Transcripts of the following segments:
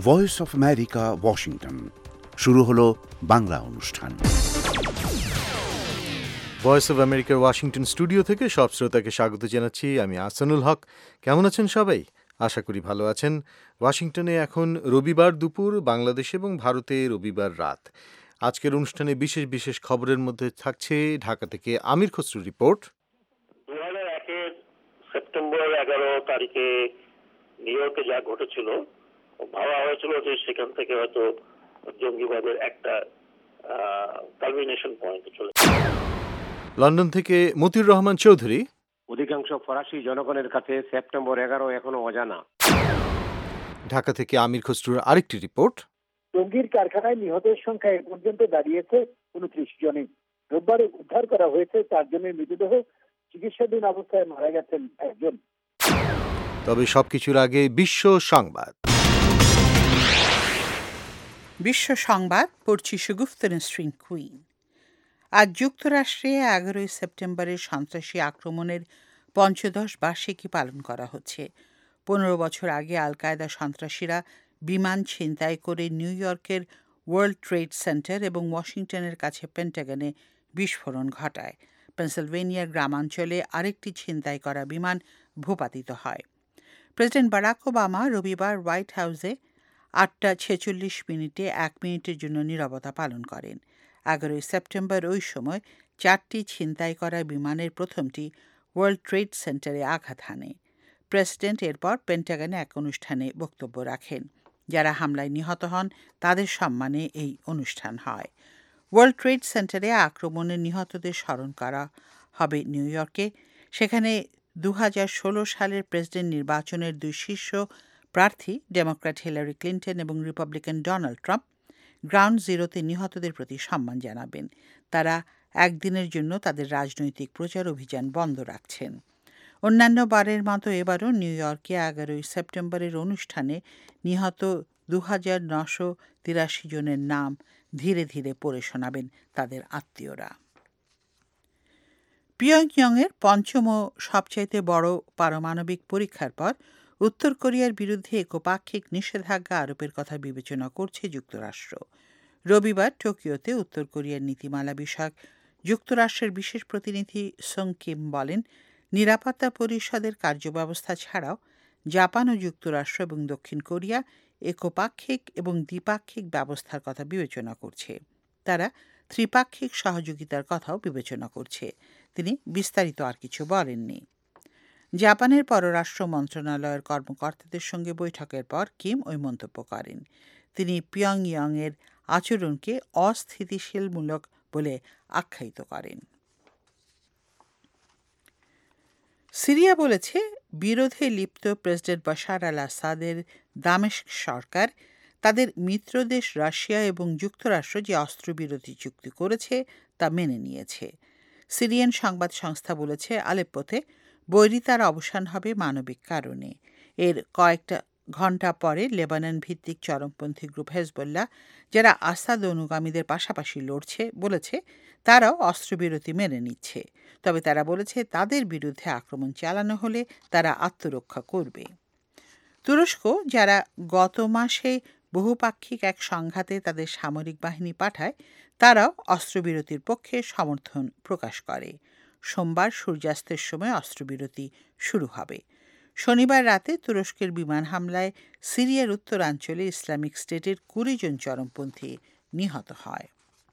Voice of America, Washington. শুরু হলো বাংলা অনুষ্ঠান। ভয়েস অফ আমেরিকার ওয়াশিংটন স্টুডিও থেকে সব শ্রোতাকে স্বাগত জানাচ্ছি। আমি আহসানুল হক। কেমন আছেন সবাই? আশা করি ভালো আছেন। ওয়াশিংটনে এখন রবিবার দুপুর, বাংলাদেশ এবং ভারতে রবিবার রাত। আজকের অনুষ্ঠানে বিশেষ বিশেষ খবরের মধ্যে থাকছে ঢাকা থেকে আমির খসরু রিপোর্ট। 2001 সেপ্টেম্বর 11 তারিখে নিউ ইয়র্কে যা ঘটেছিল, ভাবা হয়েছিল যে সেখান থেকে হয়তো জঙ্গিবাদের একটা কালমিনেশন পয়েন্টে চলে। লন্ডন থেকে মতিউর রহমান চৌধুরী। অধিকাংশ ফরাসি জনগণের কাছে সেপ্টেম্বর 11 এখনো অজানা। ঢাকা থেকে আমির খসরুর আরেকটি রিপোর্ট। টঙ্গীর কারখানায় নিহতের সংখ্যা এ পর্যন্ত দাঁড়িয়েছে 29 জনে। রোববার উদ্ধার করা হয়েছে 4 জনের মৃতদেহ। চিকিৎসাধীন অবস্থায় মারা গেছেন একজন। তবে সবকিছুর আগে বিশ্ব সংবাদ। বিশ্ব সংবাদ পড়ছি সুগুফতা নসরিন কুইন। আজ যুক্তরাষ্ট্রে 11 সেপ্টেম্বরের সন্ত্রাসী আক্রমণের ৫০ বার্ষিকী পালন করা হচ্ছে। 15 বছর আগে আল কায়দা সন্ত্রাসীরা বিমান ছিনতাই করে নিউ ইয়র্কের ওয়ার্ল্ড ট্রেড সেন্টার এবং ওয়াশিংটনের কাছে পেন্টাগনে বিস্ফোরণ ঘটায়। পেনসিলভেনিয়ার গ্রামাঞ্চলে আরেকটি ছিনতাই করা বিমান ভূপাতিত হয়। প্রেসিডেন্ট বারাক ওবামা রবিবার হোয়াইট হাউসে 8:46 1 মিনিটের জন্য নীরবতা পালন করেন। 11 সেপ্টেম্বর ওই সময় 4টি ছিনতাই করা বিমানের প্রথমটি ওয়ার্ল্ড ট্রেড সেন্টারে আঘাত হানে। প্রেসিডেন্ট এরপর পেন্টাগনে এক অনুষ্ঠানে বক্তব্য রাখেন। যারা হামলায় নিহত হন তাদের সম্মানে এই অনুষ্ঠান হয়। ওয়ার্ল্ড ট্রেড সেন্টারে আক্রমণে নিহতদের স্মরণ করা হবে নিউ ইয়র্কে। সেখানে 2016 সালের প্রেসিডেন্ট নির্বাচনের 2 শীর্ষ প্রার্থী ডেমোক্র্যাট হিলারি ক্লিন্টন এবং রিপাবলিকান ডোনাল্ড ট্রাম্প গ্রাউন্ড জিরোতে নিহতদের প্রতি সম্মান জানাবেন। তারা একদিনের জন্য তাদের রাজনৈতিক প্রচার অভিযান বন্ধ রাখছেন। অন্যান্য বারের মতো এবারও নিউ ইয়র্কে 11 সেপ্টেম্বরের অনুষ্ঠানে নিহত 2983 জনের নাম ধীরে ধীরে পড়ে শোনাবেন তাদের আত্মীয়রা। পিয়ংইয়ংয়ের পঞ্চম ও সবচাইতে বড় পারমাণবিক পরীক্ষার পর উত্তর কোরিয়ার বিরুদ্ধে একপাক্ষিক নিষেধাজ্ঞা আরোপের কথা বিবেচনা করছে যুক্তরাষ্ট্র। রবিবার টোকিওতে উত্তর কোরিয়ার নীতিমালা বিষয়ক যুক্তরাষ্ট্রের বিশেষ প্রতিনিধি সং কিম বলেন, নিরাপত্তা পরিষদের কার্যব্যবস্থা ছাড়াও জাপান ও যুক্তরাষ্ট্র এবং দক্ষিণ কোরিয়া একপাক্ষিক এবং দ্বিপাক্ষিক ব্যবস্থার কথা বিবেচনা করছে। তারা ত্রিপাক্ষিক সহযোগিতার কথাও বিবেচনা করছে। তিনি বিস্তারিত আর কিছু বলেননি। জাপানের পররাষ্ট্র মন্ত্রণালয়ের কর্মকর্তাদের সঙ্গে বৈঠকের পর কিম ওই মন্তব্য করেন। তিনি পিয়ংইয়ংয়ের আচরণকে অস্থিতিশীলমূলক বলে আখ্যায়িত করেন। সিরিয়া বলেছে, বিরোধে লিপ্ত প্রেসিডেন্ট বাশার আল আসাদের দামেস্ক সরকার তাদের মিত্রদেশ রাশিয়া এবং যুক্তরাষ্ট্র যে অস্ত্রবিরতি চুক্তি করেছে তা মেনে নিয়েছে। সিরিয়ান সংবাদ সংস্থা বলেছে, আলেপ্পোতে বৈরিতার অবসান হবে মানবিক কারণে। এর কয়েকটা ঘণ্টা পরে লেবানন ভিত্তিক চরমপন্থী গ্রুপ হেজবুল্লাহ, যারা আসাদ অনুগামীদের পাশাপাশি লড়ছে, বলেছে তারাও অস্ত্রবিরতি মেনে নিচ্ছে। তবে তারা বলেছে তাদের বিরুদ্ধে আক্রমণ চালানো হলে তারা আত্মরক্ষা করবে। তুরস্ক, যারা গত মাসে বহুপাক্ষিক এক সংঘাতে তাদের সামরিক বাহিনী পাঠায়, তারাও অস্ত্রবিরতির পক্ষে সমর্থন প্রকাশ করে। সোমবার সূর্যাস্তের সময় অস্ত্রবিরতি শুরু হবে। শনিবার রাতে তুরস্কের বিমান হামলায় সিরিয়ার উত্তরাঞ্চলে ইসলামিক স্টেটের 20 জন চরমপন্থী নিহত হয়।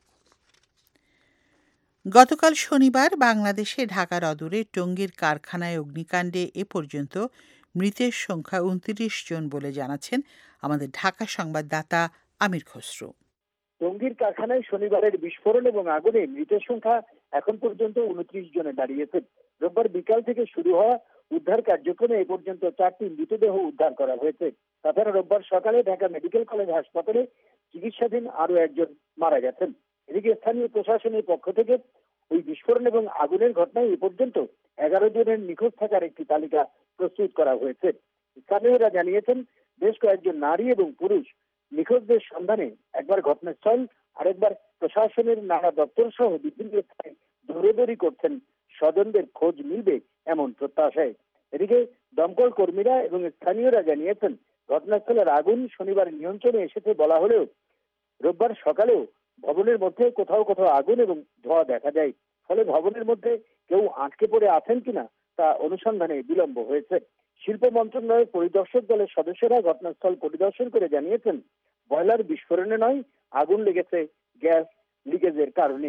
গতকাল শনিবার বাংলাদেশে ঢাকার অদূরে টঙ্গীর কারখানায় অগ্নিকাণ্ডে এ পর্যন্ত মৃতের সংখ্যা 29 জন বলে জানাচ্ছেন আমাদের ঢাকা সংবাদদাতা আমির খসরু। টঙ্গীর কারখানায় শনিবারের বিস্ফোরণ এবং আগুনে মৃতের সংখ্যা এখন পর্যন্ত 29 জনে দাঁড়িয়েছে। রোববার বিকাল থেকে শুরু হওয়া উদ্ধার কার্যক্রমে এ পর্যন্ত 4টি মৃতদেহ উদ্ধার করা হয়েছে। তাছাড়া রোববার সকালে ঢাকা মেডিকেল কলেজ হাসপাতালে চিকিৎসাধীন আরও একজন মারা গেছেন। এদিকে স্থানীয় প্রশাসনের পক্ষ থেকে ওই বিস্ফোরণ এবং আগুনের ঘটনায় এ পর্যন্ত 11 জনের নিখোঁজ থাকার একটি তালিকা প্রস্তুত করা হয়েছে। স্থানীয়রা জানিয়েছেন, বেশ কয়েকজন নারী এবং পুরুষ নিখোঁজদের সন্ধানে একবার ঘটনাস্থল, আরেকবার প্রশাসনের নানা দপ্তর সহ বিভিন্ন স্থানে দৌড়াদৌড়ি করছেন স্বজনদের খোঁজ মিলবে এমন প্রত্যাশায়। এদিকে দমকল কর্মীরা এবং স্থানীয়রা জানিয়েছেন, ঘটনাস্থলের আগুন শনিবার নিয়ন্ত্রণে এসেছে বলা হলেও রোববার সকালেও ভবনের মধ্যে কোথাও কোথাও আগুন এবং ধোঁয়া দেখা যায়। ফলে ভবনের মধ্যে কেউ আটকে পড়ে আছেন কিনা তা অনুসন্ধানে বিলম্ব হয়েছে। শিল্প মন্ত্রণালয়ের পরিদর্শক দলের সদস্যরা ঘটনাস্থল পরিদর্শন করে জানিয়েছেন, বয়লার বিস্ফোরণে নয়, আগুন লেগেছে গ্যাস লিকেজের কারণে।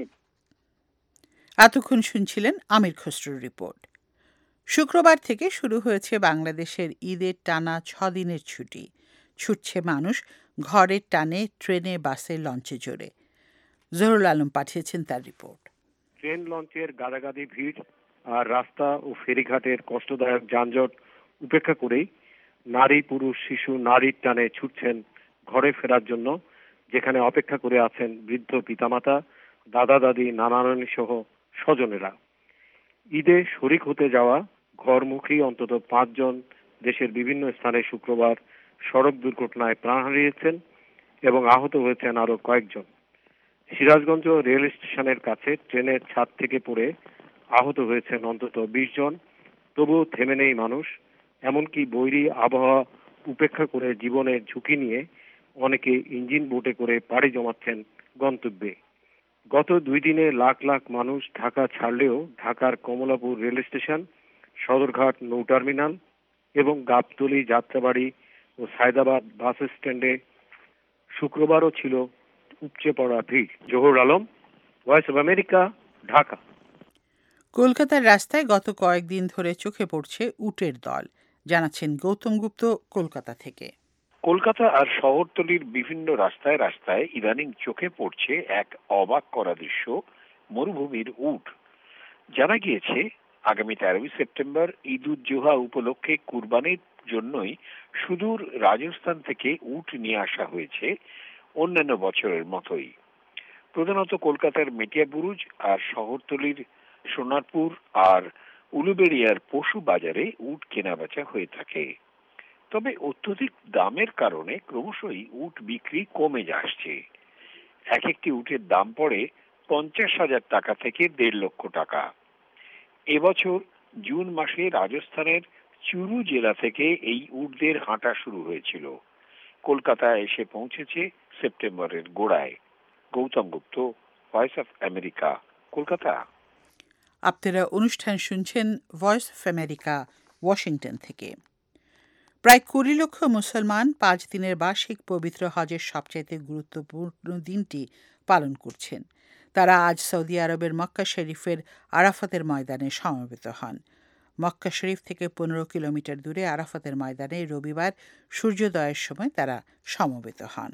এতক্ষণ শুনছিলেন আমির খসরুর রিপোর্ট। শুক্রবার থেকে শুরু হয়েছে বাংলাদেশের ঈদের টানা 6 দিনের ছুটি। ছুটছে মানুষ ঘরের টানে, ট্রেনে, বাসে, লঞ্চে চড়ে। জহুরুল আলম পাঠিয়েছেন তার রিপোর্ট। ট্রেন লঞ্চের গাদাগাদি ভিড় আর রাস্তা ও ফেরিঘাটের কষ্টদায়ক যানজট উপেক্ষা করেই নারী, পুরুষ, শিশু নারীর টানে ছুটছেন ঘরে ফেরার জন্য, যেখানে অপেক্ষা করে আছেন বৃদ্ধ পিতামাতা, দাদা দাদি, নানা নানী সহ স্বজনেরা। ঈদে শরিক হতে যাওয়া ঘরমুখী অন্তত 5 জন দেশের বিভিন্ন স্থানে শুক্রবার সড়ক দুর্ঘটনায় প্রাণ হারিয়েছেন এবং আহত হয়েছেন আরো কয়েকজন। সিরাজগঞ্জ রেল স্টেশনের কাছে ট্রেনের ছাদ থেকে পড়ে আহত হয়েছেন অন্তত 20 জন। তবুও থেমে নেই মানুষ। এমনকি বৈরী আবহাওয়া উপেক্ষা করে জীবনের ঝুঁকি নিয়ে অনেকে ইঞ্জিন বোটে করে পাড়ি জমাচ্ছেন গন্তব্যে। গত 2 দিনে লাখ লাখ মানুষ ঢাকা ছাড়লেও ঢাকার কমলাপুর রেল স্টেশন, সদরঘাট নৌ টার্মিনাল এবং গাবতলী, যাত্রাবাড়ি ও সায়দাবাদ বাস স্ট্যান্ডে শুক্রবারও ছিল উপচে পড়া ভিড়। Zahur Alam, voice of America, Dhaka. কলকাতার রাস্তায় গত কয়েকদিন ধরে চোখে পড়ছে উটের দল, জানাচ্ছেন গৌতম গুপ্ত কলকাতা থেকে। কলকাতা আর শহরতলির বিভিন্ন রাস্তায় রাস্তায় ইদানিং চোখে পড়ছে এক অবাক করা দৃশ্য, মরুভূমির উট। জানা গিয়েছে আগামী 13 সেপ্টেম্বর ঈদ উজ জোহা উপলক্ষে কুরবানির জন্যই সুদূর রাজস্থান থেকে উট নিয়ে আসা হয়েছে, অন্যান্য বছরের মতোই। প্রধানত কলকাতার মেটিয়াবুরুজ আর শহরতলির সোনারপুর আর উলুবেড়িয়ার পশু বাজারে উট কেনাবেচা হয়ে থাকে। তবে অত্যধিক দামের কারণে ক্রমশই উট বিক্রি কমে আসছে। এক একটি উটের দাম পড়ে 50,000 টাকা থেকে 1.5 লক্ষ টাকা। এবছর জুন মাসে রাজস্থানের চুরু জেলা থেকে এই উটদের হাঁটা শুরু হয়েছিল। কলকাতায় এসে পৌঁছেছে সেপ্টেম্বরের গোড়ায়। Gautam Gupta, voice of America, Kolkata. আপনারা অনুষ্ঠান শুনছেন ভয়েস অফ আমেরিকা, ওয়াশিংটন থেকে। প্রায় 20 লক্ষ মুসলমান 5 দিনের বার্ষিক পবিত্র হজের সবচাইতে গুরুত্বপূর্ণ দিনটি পালন করছেন। তারা আজ সৌদি আরবের মক্কা শরীফের আরাফাতের ময়দানে সমবেত হন। মক্কা শরীফ থেকে 15 কিলোমিটার দূরে আরাফাতের ময়দানে রবিবার সূর্যোদয়ের সময় তারা সমবেত হন।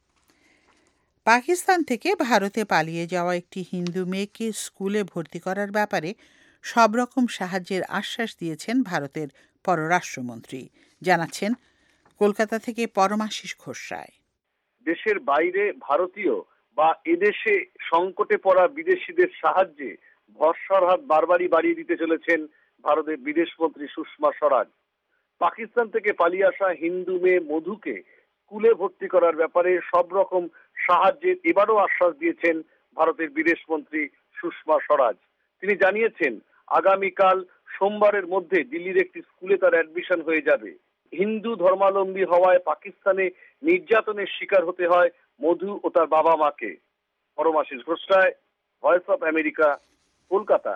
পাকিস্তান থেকে ভারতে পালিয়ে যাওয়া একটি হিন্দু মেয়েকে স্কুলে ভর্তি করার ব্যাপারে সব রকম সাহায্যের আশ্বাস দিয়েছেন ভারতের পররাষ্ট্রমন্ত্রী, জানাচ্ছেন কলকাতা থেকে পরমাশিস ঘোষ রায়। দেশের বাইরে ভারতীয় বা এদেশে সংকটে পড়া বিদেশিদের সাহায্যে ভরসার হাত বারবারই বাড়িয়ে দিতে চলেছেন ভারতের বিদেশমন্ত্রী সুষমা স্বরাজ। পাকিস্তান থেকে পালিয়ে আসা হিন্দু মেয়ে মধুকে স্কুলে ভর্তি করার ব্যাপারে সব রকম সাহায্যের এবারও আশ্বাস দিয়েছেন ভারতের বিদেশমন্ত্রী সুষমা স্বরাজ। তিনি জানিয়েছেন আগামীকাল সোমবারের মধ্যে দিল্লির একটি স্কুলে তার অ্যাডমিশন হয়ে যাবে। হিন্দু ধর্মাবলম্বী হওয়ায় পাকিস্তানে নির্যাতনের শিকার হতে হয় মধু ও তার বাবা মাকে। Paramashis Ghosh Roy, voice of America, Kolkata.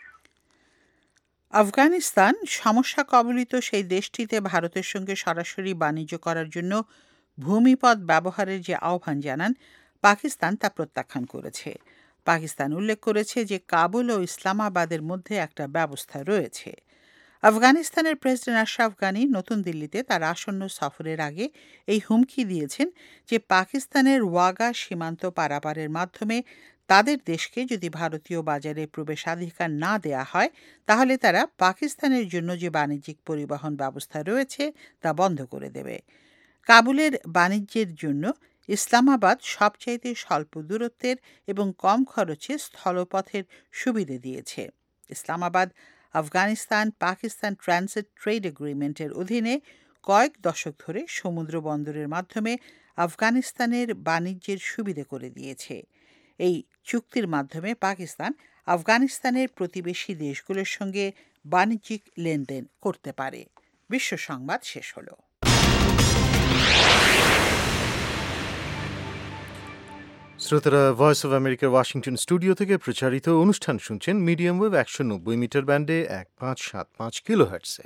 Afghanistan সমস্যা কবলিত সেই দেশটিতে ভারতের সঙ্গে সরাসরি বাণিজ্য করার জন্য ভূমিপথ ব্যবহারের যে আহ্বান জানান পাকিস্তান তা প্রত্যাখ্যান করেছে। পাকিস্তান উল্লেখ করেছে যে কাবুল ও ইসলামাবাদের মধ্যে একটা ব্যবস্থা রয়েছে। আফগানিস্তানের প্রেসিডেন্ট আশরাফ গানি নতুন দিল্লিতে তার আসন্ন সফরের আগে এই হুমকি দিয়েছেন যে পাকিস্তানের ওয়াগা সীমান্ত পারাপারের মাধ্যমে তাদের দেশকে যদি ভারতীয় বাজারে প্রবেশাধিকার না দেয়া হয় তাহলে তারা পাকিস্তানের জন্য যে বাণিজ্যিক পরিবহন ব্যবস্থা রয়েছে তা বন্ধ করে দেবে। কাবুলের বাণিজ্যের জন্য ইসলামাবাদ সবচাইতে স্বল্প দূরত্বের এবং কম খরচে স্থলপথের সুবিধে দিয়েছে। ইসলামাবাদ আফগানিস্তান পাকিস্তান ট্রানজিট ট্রেড এগ্রিমেন্টের অধীনে কয়েক দশক ধরে সমুদ্র বন্দরের মাধ্যমে আফগানিস্তানের বাণিজ্যের সুবিধে করে দিয়েছে। এই চুক্তির মাধ্যমে পাকিস্তান আফগানিস্তানের প্রতিবেশী দেশগুলোর সঙ্গে বাণিজ্যিক লেনদেন করতে পারে। বিশ্ব সংবাদ শেষ হলো। শ্রোতারা, ভয়েস অব আমেরিকার ওয়াশিংটন স্টুডিও থেকে প্রচারিত অনুষ্ঠান শুনছেন মিডিয়াম ওয়েভ 190 মিটার ব্যান্ডে 1575 কিলোহার্টজে।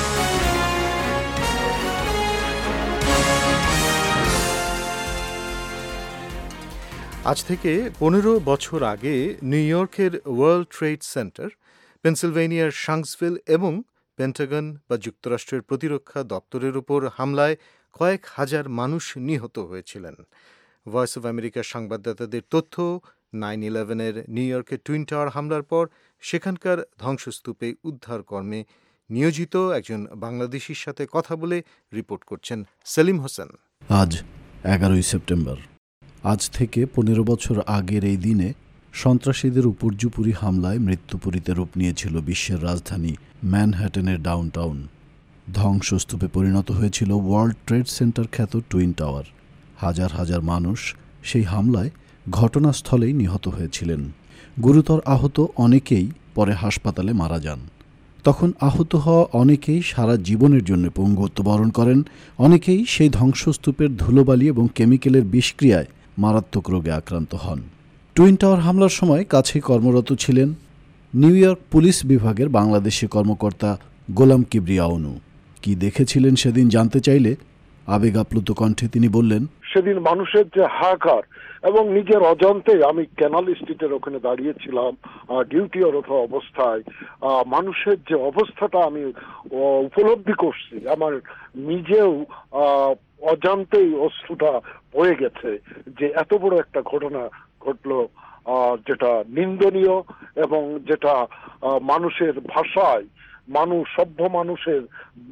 আজ থেকে 15 বছর আগে নিউ ইয়র্কের ওয়ার্ল্ড ট্রেড সেন্টার, পেনসিলভেনিয়ার শাঙ্কসভিল এবং পেন্টাগন বা যুক্তরাষ্ট্রের প্রতিরক্ষা দপ্তরের উপর হামলায় কয়েক হাজার মানুষ নিহত হয়েছিলেন। ভয়েস অব আমেরিকার সংবাদদাতাদের তথ্য, 9/11-এর নিউ ইয়র্কের টুইন টাওয়ার হামলার পর সেখানকার ধ্বংসস্তূপে উদ্ধার কর্মে নিয়োজিত একজন বাংলাদেশির সাথে কথা বলে রিপোর্ট করছেন সেলিম হোসেন। আজ 11 সেপ্টেম্বর। আজ থেকে 15 বছর আগের এই দিনে সন্ত্রাসীদের উপর্যুপুরি হামলায় মৃত্যুপুরীতে রূপ নিয়েছিল বিশ্বের রাজধানী ম্যানহ্যাটনের ডাউনটাউন। ধ্বংসস্তূপে পরিণত হয়েছিল ওয়ার্ল্ড ট্রেড সেন্টার খ্যাত টুইন টাওয়ার। হাজার হাজার মানুষ সেই হামলায় ঘটনাস্থলেই নিহত হয়েছিলেন। গুরুতর আহত অনেকেই পরে হাসপাতালে মারা যান। তখন আহত হওয়া অনেকেই সারা জীবনের জন্য পঙ্গুত্ব বরণ করেন। অনেকেই সেই ধ্বংসস্তূপের ধুলোবালি এবং কেমিক্যালের বিষক্রিয়ায় মারাত্মক রোগে আক্রান্ত হন। টুইন টাওয়ার হামলার সময় কাছেই কর্মরত ছিলেন নিউ ইয়র্ক পুলিশ বিভাগের বাংলাদেশি কর্মকর্তা গোলাম কিবরিয়া অনু। কি দেখেছিলেন সেদিন জানতে চাইলে আবেগ আপ্লুত কণ্ঠে তিনি বললেন, সেদিন মানুষের যে হাহাকার এবং নিজের অজান্তে আমি ক্যানাল স্ট্রিটের ওখানে দাঁড়িয়েছিলাম ডিউটিরত অবস্থায়, মানুষের যে অবস্থাটা আমি উপলব্ধি করছি, আমার নিজেও অজান্তেই অশ্রুটা বয়ে গেছে যে এত বড় একটা ঘটনা ঘটলো, যেটা নিন্দনীয় এবং যেটা মানুষের ভাষায়, সভ্য মানুষের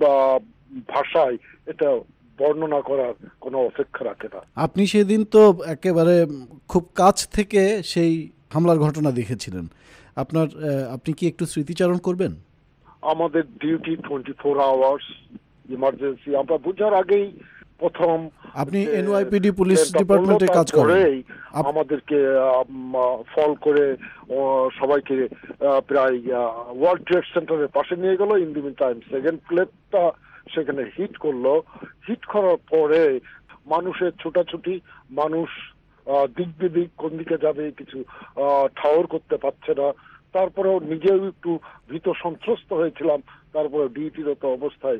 ভাষায় এটা বর্ণনা করার কোনো অপেক্ষা রাখে না। আপনি সেদিন তো একেবারে খুব কাছ থেকে সেই হামলার ঘটনা দেখেছিলেন। আপনি কি একটু স্মৃতিচারণ করবেন? আমাদের ডিউটি 24 আওয়ার্স ইমার্জেন্সি। আমরা বোঝার আগেই প্রথম আপনি এনওয়াইপিডি পুলিশ ডিপার্টমেন্টে কাজ করেন, আমাদেরকে ফল করে সবাইকে প্রায় ওয়ার্ল্ড ট্রেড সেন্টারের পাশে নিয়ে গেল। In the meantime second প্লেটটা সেখানে হিট করলো। হিট করার পরে মানুষের ছোটাছুটি, মানুষ দিক বিদিক কোন দিকে যাবে কিছু ঠাওর করতে পারছে না। তারপরেও নিজেও একটু ভীত সন্ত্রস্ত হয়েছিলাম। তারপরে ডিউটিরত অবস্থায়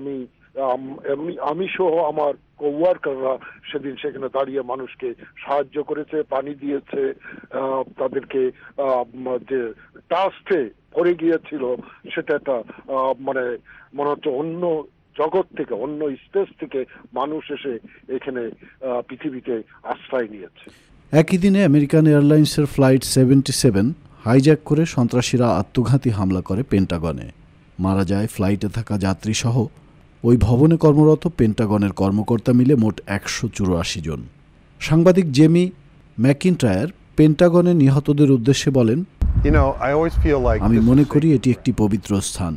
আমি সহ আমার কোওয়ার্কাররা সেদিন সেখানে দাঁড়িয়ে মানুষকে সাহায্য করেছে, পানি দিয়েছে, তাদেরকে যে ডাস্টে পড়ে গিয়েছিল সেটা একটা মনে হচ্ছে অন্য জগৎ থেকে, অন্য স্পেস থেকে মানুষ এসে এখানে পৃথিবীতে আশ্রয় নিয়েছে। একই দিনে আমেরিকান এয়ারলাইন্সের ফ্লাইট 77 হাইজ্যাক করে সন্ত্রাসীরা আত্মঘাতী হামলা করে পেন্টাগনে। মারা যায় ফ্লাইটে থাকা যাত্রী সহ ওই ভবনে কর্মরত পেন্টাগনের কর্মকর্তা মিলে মোট 184 জন। সাংবাদিক জেমি ম্যাকিনটায়ার পেন্টাগনে নিহতদের উদ্দেশ্যে বলেন, আমি মনে করি এটি একটি পবিত্র স্থান।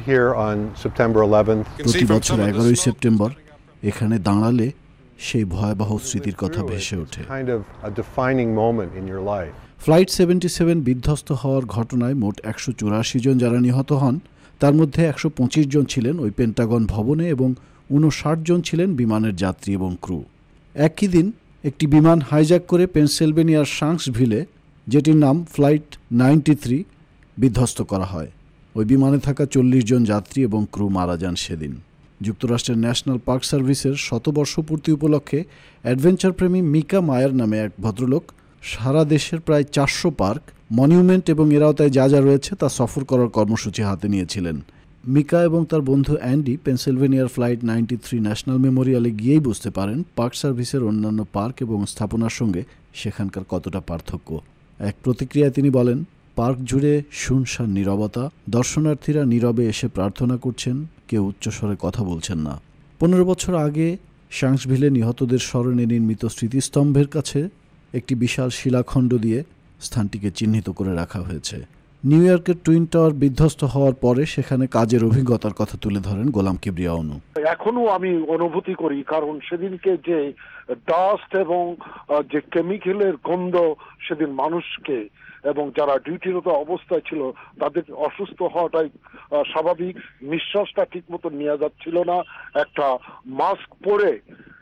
প্রতি বছর 11 সেপ্টেম্বর এখানে দাঁড়ালে সেই ভয়াবহ স্মৃতির কথা ভেসে ওঠে। ফ্লাইট 77 বিধ্বস্ত হওয়ার ঘটনায় মোট 184 জন যারা নিহত হন, তার মধ্যে 125 জন ছিলেন ওই পেন্টাগন ভবনে এবং 59 জন ছিলেন বিমানের যাত্রী এবং ক্রু। একই দিন একটি বিমান হাইজ্যাক করে পেনসিলভেনিয়ার শাঙ্কসভিলে, যেটির নাম ফ্লাইট 93, বিধ্বস্ত করা হয়। ওই বিমানে থাকা 40 জন যাত্রী এবং ক্রু মারা যান সেদিন। যুক্তরাষ্ট্রের ন্যাশনাল পার্ক সার্ভিসের 100 বর্ষপূর্তি উপলক্ষে অ্যাডভেঞ্চার প্রেমী মিকা মায়ার নামে এক ভদ্রলোক সারা দেশের প্রায় 400 পার্ক, মনিউমেন্ট এবং এর আওতায় যা যা রয়েছে তা সফর করার কর্মসূচি হাতে নিয়েছিলেন। মিকা এবং তার বন্ধু অ্যান্ডি পেনসিলভেনিয়ার ফ্লাইট 93 ন্যাশনাল মেমোরিয়ালে গিয়েই বুঝতে পারেন পার্ক সার্ভিসের অন্যান্য পার্ক এবং স্থাপনার সঙ্গে সেখানকার কতটা পার্থক্য। এক প্রতিক্রিয়ায় তিনি বলেন, পার্ক জুড়ে শুনশান নীরবতা, দর্শনার্থীরা নীরবে এসে প্রার্থনা করছেন, কেউ উচ্চস্বরে কথা বলছেন না। 15 বছর আগে শাঙ্কসভিলে নিহতদের স্মরণে নির্মিত স্মৃতিস্তম্ভের কাছে একটি বিশাল শিলাখণ্ড দিয়ে স্থানটিকে চিহ্নিত করে রাখা হয়েছে। নিউ ইয়র্কের টুইন টাওয়ার বিধ্বস্ত হওয়ার পরে সেখানে কাজের অভিজ্ঞতার কথা তুলে ধরেন গোলাম কিবরিয়া অনু। এখনো আমি অনুভূতি করি, কারণ সেদিনকে যে ডাস্ট এবং যে কেমিক্যালের গন্ধ সেদিন মানুষকে এবং যারা ডিউটিরত অবস্থায় ছিল তাদের অসুস্থ হওয়াটাই স্বাভাবিক। নিঃশ্বাসটা ঠিক মতো নেওয়া যাচ্ছিল না। একটা মাস্ক পরে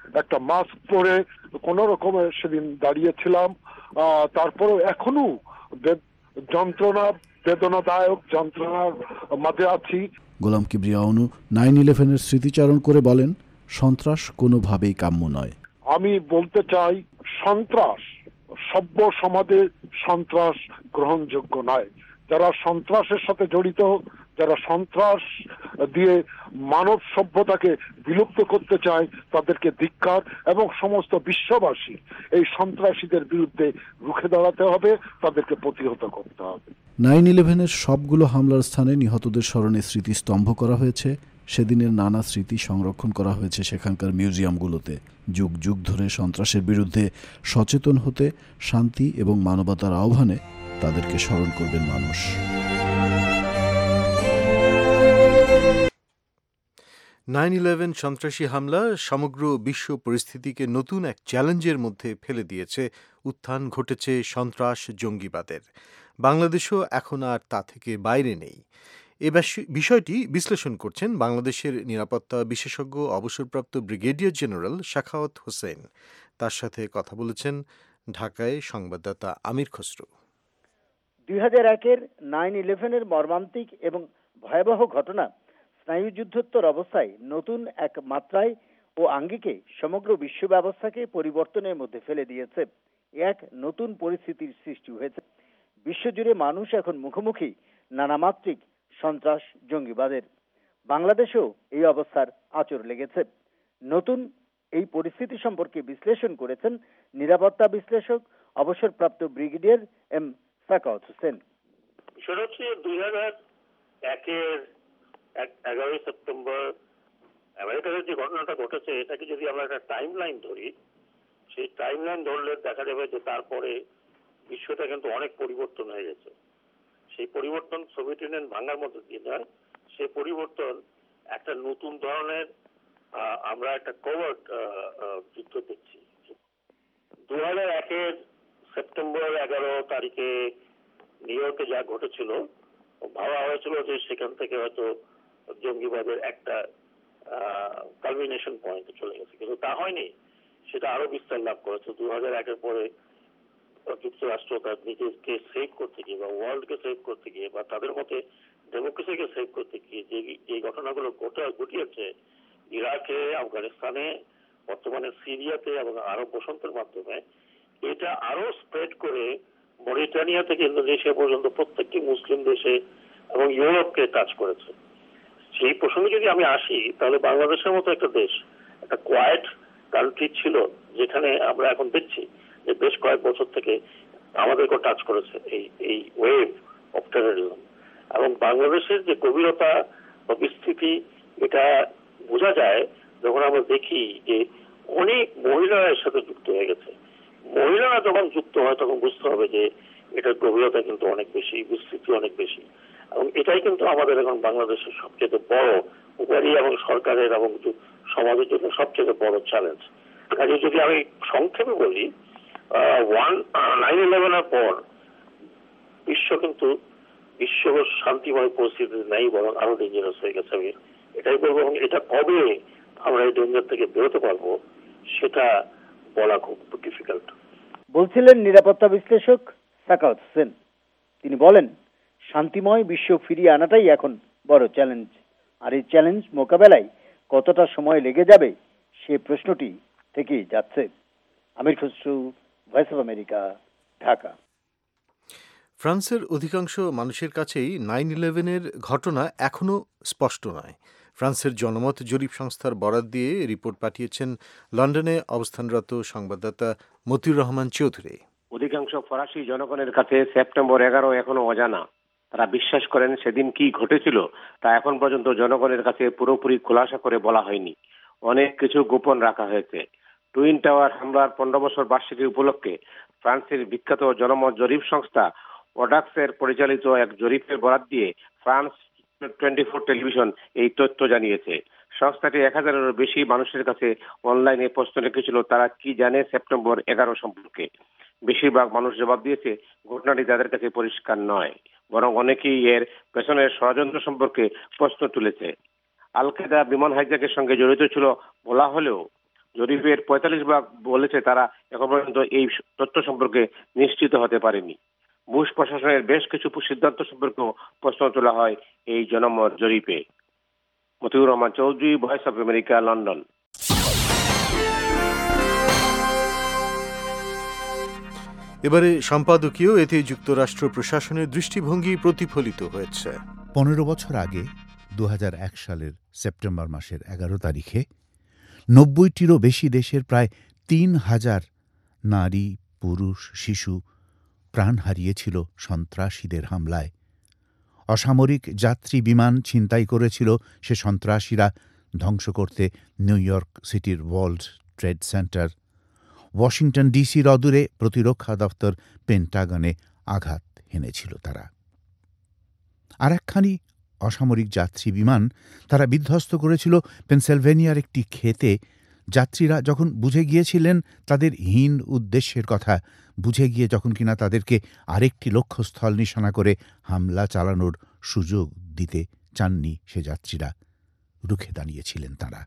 একটা মাস্ক পরে কোন রকমের সেদিন দাঁড়িয়েছিলাম। তারপরেও এখনো যন্ত্রণা, বেদনাদায়ক যন্ত্রণার মাঝে আছি। গোলাম কিবরিয়া অনু 9/11-এর স্মৃতিচারণ করে বলেন, সন্ত্রাস কোনোভাবেই কাম্য নয়। আমি বলতে চাই, সন্ত্রাস, সভ্য সমাজে সন্ত্রাস গ্রহণযোগ্য নয়। যারা সন্ত্রাসের সাথে জড়িত, যারা সন্ত্রাস দিয়ে মানব সভ্যতাকে বিলুপ্ত করতে চায়, তাদেরকে ধিক্কার, এবং সমস্ত বিশ্ববাসী এই সন্ত্রাসীদের বিরুদ্ধে রুখে দাঁড়াতে হবে, তাদেরকে প্রতিহত করতে হবে। 9/11-এর সবগুলো হামলার স্থানে নিহতদের স্মরণে স্মৃতিস্তম্ভ করা হয়েছে। সেদিনের নানা স্মৃতি সংরক্ষণ করা হয়েছে সেখানকার মিউজিয়ামগুলোতে। যুগ যুগ ধরে সন্ত্রাসের বিরুদ্ধে সচেতন হতে, শান্তি এবং মানবতার আহ্বানে তাদেরকে স্মরণ করবেন মানুষ। 9/11 সন্ত্রাসী হামলা সমগ্র বিশ্ব পরিস্থিতিকে নতুন এক চ্যালেঞ্জের মধ্যে ফেলে দিয়েছে। উত্থান ঘটেছে সন্ত্রাস জঙ্গিবাদের। বাংলাদেশও এখন আর তা থেকে বাইরে নেই। এ বিষয়টি বিশ্লেষণ করছেন বাংলাদেশের নিরাপত্তা বিশেষজ্ঞ অবসরপ্রাপ্ত ব্রিগেডিয়ার জেনারেল শাখাওয়াত হোসেন। তার সাথে কথা বলেছেন ঢাকায় সংবাদদাতা আমির খসরু। 2001-এর 9/11-এর মর্মান্তিক এবং ভয়াবহ ঘটনা স্নায়ুযুদ্ধোত্তর অবস্থায় নতুন এক মাত্রায় ও আঙ্গিকে সমগ্র বিশ্ব ব্যবস্থাকে পরিবর্তনের মধ্যে ফেলে দিয়েছে। এক নতুন পরিস্থিতির সৃষ্টি হয়েছে। বিশ্বজুড়ে মানুষ এখন মুখোমুখি নানামাত্রিক সন্ত্রাস জঙ্গিবাদের। বাংলাদেশেও এই অবস্থার আঁচড় লেগেছে। নতুন এই পরিস্থিতি সম্পর্কে বিশ্লেষণ করেছেন নিরাপত্তা বিশ্লেষক অবসরপ্রাপ্ত ব্রিগেডিয়ার এম শাখাওয়াত হোসেন। সেটা হচ্ছে 2001-এর 11 সেপ্টেম্বর আমেরিকার যে ঘটনাটা ঘটেছে, এটাকে যদি আমরা একটা টাইম লাইন ধরি, সেই টাইম লাইন ধরলে দেখা যাবে যে তারপরে বিশ্বটা কিন্তু অনেক পরিবর্তন হয়ে গেছে। সেই পরিবর্তন সোভিয়েত ইউনিয়ন ভাঙার মধ্যে দিয়ে নয়, সেই পরিবর্তন একটা নতুন ধরনের আমরা একটা কোভার্ট যুদ্ধ দেখছি। 2001-এর সেপ্টেম্বর 11 তারিখে নিউ ইয়র্কে যা ঘটেছিল, ভাবা হয়েছিল যে সেখান থেকে হয়তো জঙ্গিবাদের একটা কালমিনেশন পয়েন্টে চলে গেছে, কিন্তু তা হয়নি। সেটা আরো বিস্তার লাভ করেছে। 2001-এর পরে যুক্তরাষ্ট্র তার নিজেকে সেভ করতে গিয়ে বা ওয়ার্ল্ডকে সেভ করতে গিয়ে বা তাদের মতে ডেমোক্রেসিকে সেভ করতে গিয়ে যে ঘটনাগুলো ঘটিয়েছে ইরাকে, আফগানিস্তানে, বর্তমানে সিরিয়াতে এবং আরব বসন্তের মাধ্যমে, এটা আরো স্প্রেড করে মরিটানিয়া থেকে ইন্দোনেশিয়া পর্যন্ত প্রত্যেকটি মুসলিম দেশে এবং ইউরোপকে টাচ করেছে। সেই প্রসঙ্গে যদি আমি আসি, তাহলে বাংলাদেশের মতো একটা দেশ, একটা কোয়াইট কান্ট্রি ছিল, যেখানে আমরা এখন দেখছি যে বেশ কয়েক বছর থেকে আমাদেরকে টাচ করেছে এই ওয়েভ অফ টেররিজম। এবং বাংলাদেশের যে গভীরতা বা বিস্তৃতি, এটা বোঝা যায় যখন আমরা দেখি যে অনেক মহিলারা এর সাথে যুক্ত হয়ে গেছে। মহিলারা যখন যুক্ত হয় তখন বুঝতে হবে যে এটার গভীরতা কিন্তু অনেক বেশি, বিস্তৃতি অনেক বেশি। এবং এটাই কিন্তু আমাদের এখন বাংলাদেশের সবচেয়ে বড় উপকারী এবং সরকারের এবং সমাজের জন্য সবচেয়ে বড় চ্যালেঞ্জ। কাজে যদি আমি সংক্ষেপে বলি, 9/11-এর পর বিশ্ব কিন্তু শান্তিময় পরিস্থিতি নেই, বরং আরো ডেঞ্জারাস হয়ে গেছে। আমি এটাই বলবো। এবং এটা কবে আমরা এই ডেঞ্জার থেকে বেরোতে পারবো সেটা বলা খুব ডিফিকাল্ট। বলছিলেন নিরাপত্তা বিশ্লেষক শাখাওয়াত হোসেন। তিনি বলেন, শান্তিময় বিশ্ব ফিরিয়ে আনাটাই এখন বড় চ্যালেঞ্জ। আর এই চ্যালেঞ্জ মোকাবেলায় কতটা সময় লেগে যাবে সে প্রশ্নটি থেকেই যাচ্ছে। Amir Khasru, voice of America, Dhaka. ফ্রান্সের অধিকাংশ মানুষের কাছেই 9/11-এর ঘটনা এখনও স্পষ্ট নয়। ফ্রান্সের জনমত জরিপ সংস্থার বরাত দিয়ে রিপোর্ট পাঠিয়েছেন লন্ডনে অবস্থানরত সংবাদদাতা মতিউর রহমান চৌধুরী। অধিকাংশ ফরাসি জনগণের কাছে সেপ্টেম্বর 11 এখনো অজানা। তারা বিশ্বাস করেন সেদিন কি ঘটেছিল তা এখন পর্যন্ত জনগণের কাছে পুরোপুরি খোলাসা করে বলা হয়নি। অনেক কিছু গোপন রাখা হয়েছে। টুইন টাওয়ার হামলার 15 বছর বার্ষিকী উপলক্ষে ফ্রান্সের বিখ্যাত জনমত জরিপ সংস্থা ওডাক্সের পরিচালিত এক জরিপের বরাত দিয়ে ফ্রান্স 24 টেলিভিশন এই তথ্য জানিয়েছে। সংস্থাটি 1000-এরও বেশি মানুষের কাছে অনলাইনে প্রশ্ন রেখেছিল তারা কি জানে সেপ্টেম্বর 11 সম্পর্কে। বেশিরভাগ মানুষ জবাব দিয়েছে ঘটনাটি তাদের কাছে পরিষ্কার নয়, বরং অনেকেই এর পেছনের ষড়যন্ত্র সম্পর্কে প্রশ্ন তুলেছে। আল কায়েদা বিমান হাইজ্যাকের সঙ্গে জড়িত ছিল বলা হলেও জরিপের 45% বলেছে তারা এখন পর্যন্ত এই তথ্য সম্পর্কে নিশ্চিত হতে পারেনি। বুশ প্রশাসনের বেশ কিছু সিদ্ধান্ত সম্পর্কেও প্রশ্ন তোলা হয় এই জনমত জরিপে। Motiur Rahman Chowdhury, voice of America, London. এবারে সম্পাদকীয়, এতে যুক্তরাষ্ট্র প্রশাসনের দৃষ্টিভঙ্গি প্রতিফলিত হয়েছে। 15 বছর আগে 2001 সালের সেপ্টেম্বর মাসের 11 তারিখে 90টিরও বেশি দেশের প্রায় 3000 নারী, পুরুষ, শিশু প্রাণ হারিয়েছিল সন্ত্রাসীদের হামলায়। অসামরিক যাত্রী বিমান ছিনতাই করেছিল সে সন্ত্রাসীরা, ধ্বংস করতে নিউ ইয়র্ক সিটির ওয়ার্ল্ড ট্রেড সেন্টার। ওয়াশিংটন ডিসির অদূরে প্রতিরক্ষা দপ্তর পেন্টাগনে আঘাত হেনেছিল তারা। আর একখানি অসামরিক যাত্রী বিমান তারা বিধ্বস্ত করেছিল পেনসিলভেনিয়ার একটি ক্ষেতে। যাত্রীরা যখন বুঝে গিয়েছিলেন তাদের হীন উদ্দেশ্যের কথা, বুঝে গিয়ে যখন কিনা তাদেরকে আরেকটি লক্ষ্যস্থল নিশানা করে হামলা চালানোর সুযোগ দিতে চাননি সে যাত্রীরা, রুখে দাঁড়িয়েছিলেন তারা।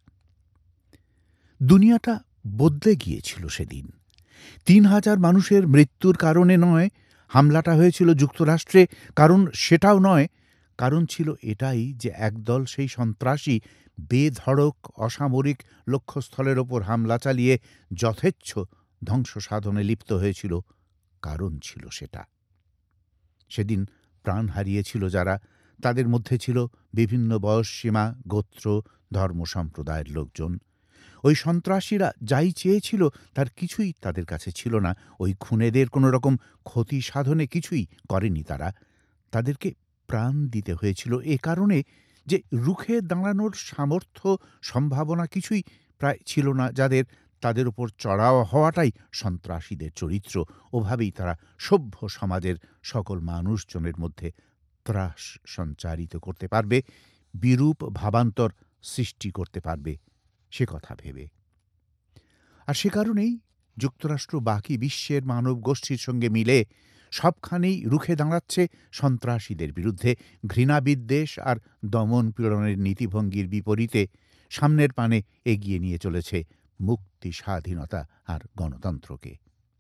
দুনিয়াটা বদলে গিয়েছিল সেদিন। 3000 মানুষের মৃত্যুর কারণে নয় হামলাটা হয়েছিল যুক্তরাষ্ট্রে, কারণ সেটাও নয়, কারণ ছিল এটাই যে একদল সেই সন্ত্রাসী বেধড়ক অসামরিক লক্ষ্যস্থলের ওপর হামলা চালিয়ে যথেচ্ছ ধ্বংস সাধনে লিপ্ত হয়েছিল। কারণ ছিল সেটা। সেদিন প্রাণ হারিয়েছিল যারা, তাদের মধ্যে ছিল বিভিন্ন বয়সসীমা, গোত্র, ধর্ম সম্প্রদায়ের লোকজন। ওই সন্ত্রাসীরা যাই চেয়েছিল তার কিছুই তাদের কাছে ছিল না। ওই খুনেদের কোনো রকম ক্ষতি সাধনে কিছুই করেনি তারা। তাদেরকে প্রাণ দিতে হয়েছিল এ কারণে যে রুখে দাঁড়ানোর সামর্থ্য, সম্ভাবনা কিছুই প্রায় ছিল না যাদের। তাদের উপর চড়াও হওয়াটাই সন্ত্রাসীদের চরিত্র। ওভাবেই তারা সভ্য সমাজের সকল মানুষজনের মধ্যে ত্রাস সঞ্চারিত করতে পারবে, বিরূপ ভাবান্তর সৃষ্টি করতে পারবে, সে কথা ভেবে। আর সে কারণেই যুক্তরাষ্ট্র বাকি বিশ্বের মানব গোষ্ঠীর সঙ্গে মিলে সবখানেই রুখে দাঁড়াচ্ছে সন্ত্রাসীদের বিরুদ্ধে। ঘৃণা, বিদ্বেষ আর দমন পীড়নের নীতিভঙ্গির বিপরীতে সামনের পানে এগিয়ে নিয়ে চলেছে মুক্তি, স্বাধীনতা আর গণতন্ত্রকে।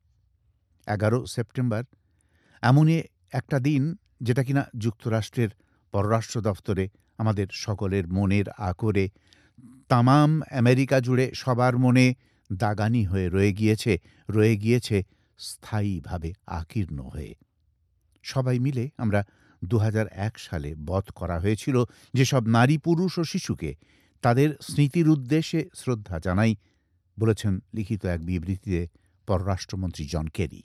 11 সেপ্টেম্বর এমনই একটা দিন যেটা কিনা যুক্তরাষ্ট্রের পররাষ্ট্র দপ্তরে আমাদের সকলের মনের আকরে, তামাম আমেরিকা জুড়ে সবার মনে দাগানি হয়ে রয়ে গিয়েছে স্থায়ীভাবে আকীর্ণ হয়ে। সবাই মিলে আমরা 2001 সালে বধ করা হয়েছিল যেসব নারী, পুরুষ ও শিশুকে, তাদের স্মৃতির উদ্দেশ্যে শ্রদ্ধা জানাই, বলেছেন লিখিত এক বিবৃতিতে পররাষ্ট্রমন্ত্রী জন কেরি।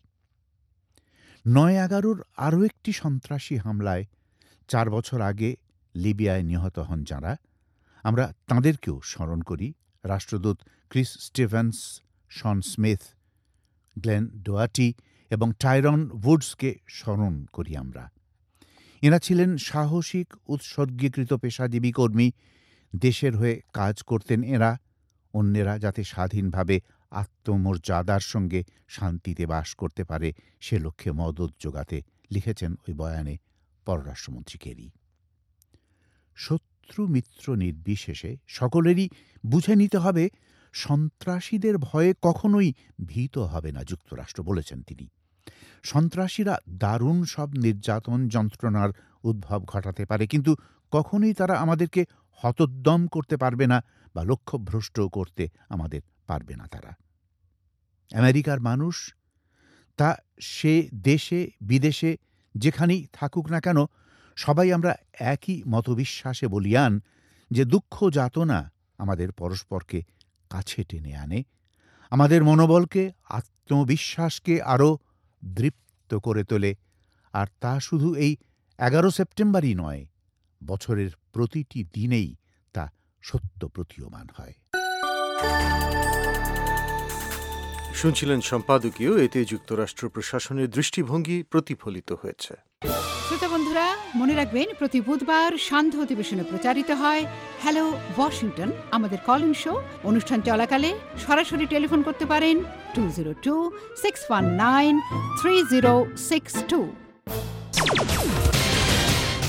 9/11 আরও একটি সন্ত্রাসী হামলায় 4 বছর আগে লিবিয়ায় নিহত হন যাঁরা, আমরা তাঁদেরকেও স্মরণ করি। রাষ্ট্রদূত Chris Stevens, Sean Smith, Glen ডোয়াটি এবং টাইরন উডসকে স্মরণ করি আমরা। এরা ছিলেন সাহসিক, উৎসর্গীকৃত পেশাজীবী কর্মী। দেশের হয়ে কাজ করতেন এরা, অন্যেরা যাতে স্বাধীনভাবে আত্মমর্যাদার সঙ্গে শান্তিতে বাস করতে পারে সে লক্ষ্যে মদদ জোগাতে, লিখেছেন ওই বয়ানে পররাষ্ট্রমন্ত্রী কেরি। শত্রু মিত্র নির্বিশেষে সকলেরই বুঝে নিতে হবে সন্ত্রাসীদের ভয়ে কখনোই ভীত হবে না যুক্তরাষ্ট্র, বলেছেন তিনি। সন্ত্রাসীরা দারুণ সব নির্যাতন, যন্ত্রণার উদ্ভব ঘটাতে পারে, কিন্তু কখনোই তারা আমাদেরকে হতোদ্যম করতে পারবে না বা লক্ষ্যভ্রষ্ট করতে আমাদের পারবে না তারা। আমেরিকার মানুষ, তা সে দেশে বিদেশে যেখানেই থাকুক না কেন, সবাই আমরা একই মতবিশ্বাসে বলিয়ান যে দুঃখ যাতনা আমাদের পরস্পরকে কাছে টেনে আনে, আমাদের মনোবলকে, আত্মবিশ্বাসকে আরও দৃপ্ত করে তোলে। আর তা শুধু এই 11 সেপ্টেম্বরই নয়, বছরের প্রতিটি দিনেই তা সত্য প্রতীয়মান হয়। শুনছিলেন সম্পাদকীয়, এতে যুক্তরাষ্ট্র প্রশাসনের দৃষ্টিভঙ্গি প্রতিফলিত হয়েছে। শ্রোতা বন্ধুরা, মনে রাখবেন প্রতি বুধবার সান্ধ্য অধিবেশনে প্রচারিত হয় হ্যালো ওয়াশিংটন, আমাদের কল ইন শো। অনুষ্ঠান চলাকালে সরাসরি টেলিফোন করতে পারেন 202-619-3062।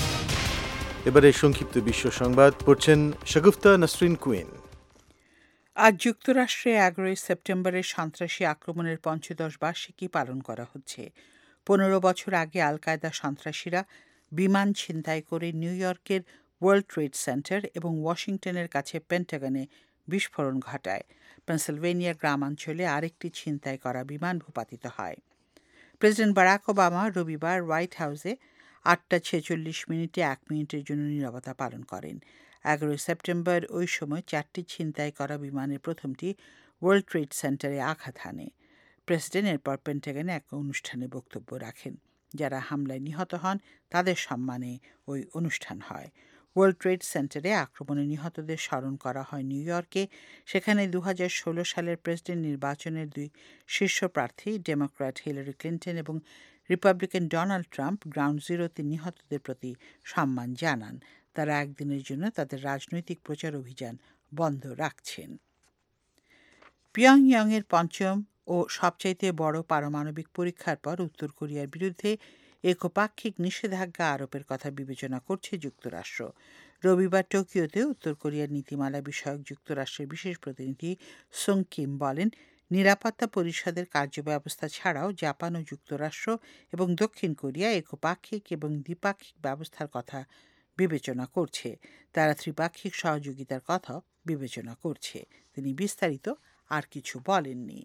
এবারে সংক্ষিপ্ত বিশ্ব সংবাদ পড়ছেন শাগুফতা নাসরিন কুইন। আজ যুক্তরাষ্ট্রে 11 সেপ্টেম্বরের সন্ত্রাসী আক্রমণের ৫০ বার্ষিকী পালন করা হচ্ছে। ১৫ বছর আগে আল কায়দা সন্ত্রাসীরা বিমান ছিনতাই করে নিউ ইয়র্কের ওয়ার্ল্ড ট্রেড সেন্টার এবং ওয়াশিংটনের কাছে পেন্টাগনে বিস্ফোরণ ঘটায়। পেনসিলভেনিয়া গ্রামাঞ্চলে আরেকটি ছিনতাই করা বিমান ভূপাতিত হয়। প্রেসিডেন্ট বারাক ওবামা রবিবার হোয়াইট হাউসে ৮টা ৪৬ 1 মিনিটের জন্য নীরবতা পালন করেন। 11 সেপ্টেম্বর ওই সময় 4টি ছিনতাই করা বিমানের প্রথমটি ওয়ার্ল্ড ট্রেড সেন্টারে আঘাত হানে। প্রেসিডেন্ট এরপর পেন্টাগনে এক অনুষ্ঠানে বক্তব্য রাখেন। যারা হামলায় নিহত হন তাদের সম্মানে ওই অনুষ্ঠান হয়। ওয়ার্ল্ড ট্রেড সেন্টারে আক্রমণে নিহতদের স্মরণ করা হয় নিউ ইয়র্কে। সেখানে 2016 সালের প্রেসিডেন্ট নির্বাচনের 2 শীর্ষ প্রার্থী ডেমোক্র্যাট হিলারি ক্লিন্টন এবং রিপাবলিকান ডোনাল্ড ট্রাম্প গ্রাউন্ড জিরোতে নিহতদের প্রতি সম্মান জানান। তারা একদিনের জন্য তাদের রাজনৈতিক প্রচার অভিযান বন্ধ রাখছেন। পিয়ংইয়ংয়ের পঞ্চম ও সবচাইতে বড় পারমাণবিক পরীক্ষার পর উত্তর কোরিয়ার বিরুদ্ধে একপাক্ষিক নিষেধাজ্ঞা আরোপের কথা বিবেচনা করছে যুক্তরাষ্ট্র। রবিবার টোকিওতে উত্তর কোরিয়ার নীতিমালা বিষয়ক যুক্তরাষ্ট্রের বিশেষ প্রতিনিধি সুং কিম বলেন, নিরাপত্তা পরিষদের কার্যব্যবস্থা ছাড়াও জাপান ও যুক্তরাষ্ট্র এবং দক্ষিণ কোরিয়া একপাক্ষিক এবং দ্বিপাক্ষিক ব্যবস্থার কথা বিবেচনা করছে। তারা ত্রিপাক্ষিক সহযোগিতার কথা বিবেচনা করছে। তিনি বিস্তারিত আর কিছু বলেননি।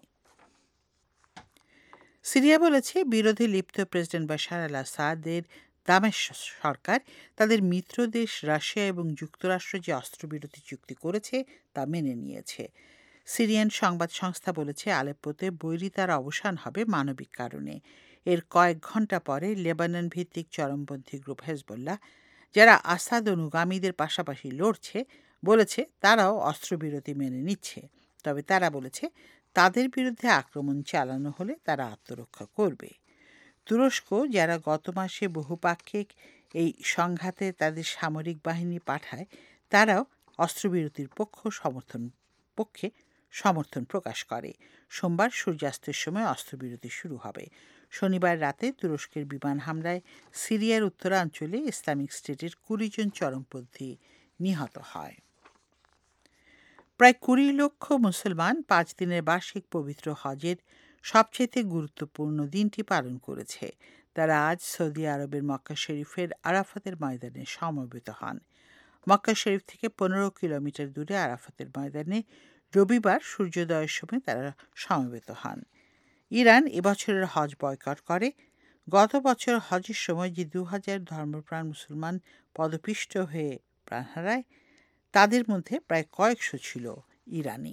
সিরিয়া বলেছে, বিরোধে লিপ্ত প্রেসিডেন্ট বাশার আল আসাদের দামেস্ক সরকার তাদের মিত্র দেশ রাশিয়া এবং যুক্তরাষ্ট্র যে অস্ত্রবিরতি চুক্তি করেছে তা মেনে নিয়েছে। সিরিয়ান সংবাদ সংস্থা বলেছে, আলেপ্পোতে বৈরিতার অবসান হবে মানবিক কারণে। এর কয়েক ঘন্টা পরে লেবানন ভিত্তিক চরমপন্থী গ্রুপ হেজবুল্লাহ, যারা আসাদ অনুগামীদের পাশাপাশি লড়ছে, বলেছে তারাও অস্ত্রবিরতি মেনে নিচ্ছে। তবে তারা বলেছে তাদের বিরুদ্ধে আক্রমণ চালানো হলে তারা আত্মরক্ষা করবে। তুরস্ক, যারা গত মাসে বহুপাক্ষিক এই সংঘাতে তাদের সামরিক বাহিনী পাঠায়, তারাও অস্ত্রবিরতির পক্ষে সমর্থন প্রকাশ করে। সোমবার সূর্যাস্তের সময় অস্ত্রবিরতি শুরু হবে। শনিবার রাতে তুরস্কের বিমান হামলায় সিরিয়ার উত্তরাঞ্চলে ইসলামিক স্টেটের 20 জন চরমপন্থী নিহত হয়। প্রায় 20 লক্ষ মুসলমান 5 দিনের বার্ষিক পবিত্র হজের সবচেয়ে গুরুত্বপূর্ণ দিনটি পালন করেছে। তারা আজ সৌদি আরবের মক্কা শরীফের আরাফাতের ময়দানে সমবেত হন। মক্কা শরীফ থেকে 15 কিলোমিটার দূরে আরাফাতের ময়দানে রবিবার সূর্যোদয়ের সময় তারা সমবেত হন। ইরান এবছরের হজ বয়কট করে। গত বছর হজের সময় যে 2000 ধর্মপ্রাণ মুসলমান পদপিষ্ট হয়ে প্রাণ হারায়, তাদের মধ্যে প্রায় কয়েকশো ছিল ইরানি।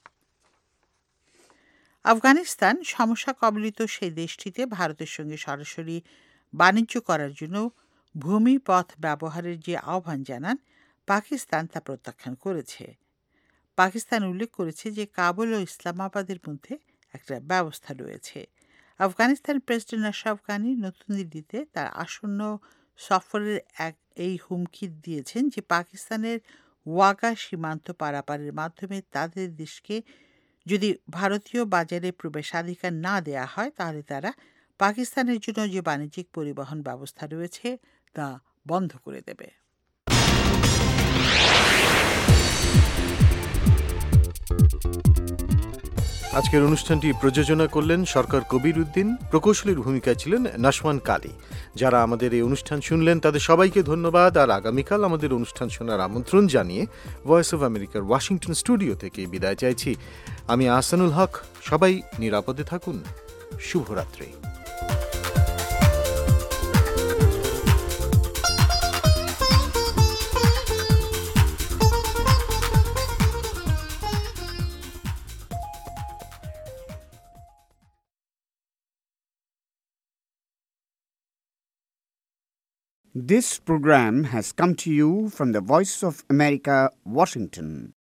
আফগানিস্তান সমস্যা কবলিত সেই দেশটিতে ভারতের সঙ্গে সরাসরি বাণিজ্য করার জন্য ভূমিপথ ব্যবহারের যে আহ্বান জানান, পাকিস্তান তা প্রত্যাখ্যান করেছে। পাকিস্তান উল্লেখ করেছে যে কাবুল ও ইসলামাবাদের মধ্যে একটা ব্যবস্থা রয়েছে। আফগানিস্তান প্রেসিডেন্ট আশরাফ গানি নতুন দিল্লিতে তার আসন্ন সফরের এই হুমকি দিয়েছেন যে পাকিস্তানের ওয়াগা সীমান্ত পারাপারের মাধ্যমে তাদের দেশকে যদি ভারতীয় বাজারে প্রবেশাধিকার না দেয়া হয়, তাহলে তারা পাকিস্তানের জন্য যে বাণিজ্যিক পরিবহন ব্যবস্থা রয়েছে তা বন্ধ করে দেবে। আজকের অনুষ্ঠানটি প্রযোজনা করলেন সরকার কবির উদ্দিন, প্রকৌশলীর ভূমিকায় ছিলেন নাশমান কালী। যারা আমাদের এই অনুষ্ঠান শুনলেন তাদের সবাইকে ধন্যবাদ। আর আগামীকাল আমাদের অনুষ্ঠান শোনার আমন্ত্রণ জানিয়ে ভয়েস অফ আমেরিকার ওয়াশিংটন স্টুডিও থেকে বিদায় চাইছি। আমি আহসানুল হক। সবাই নিরাপদে থাকুন। শুভরাত্রি। This program has come to you from the Voice of America, Washington.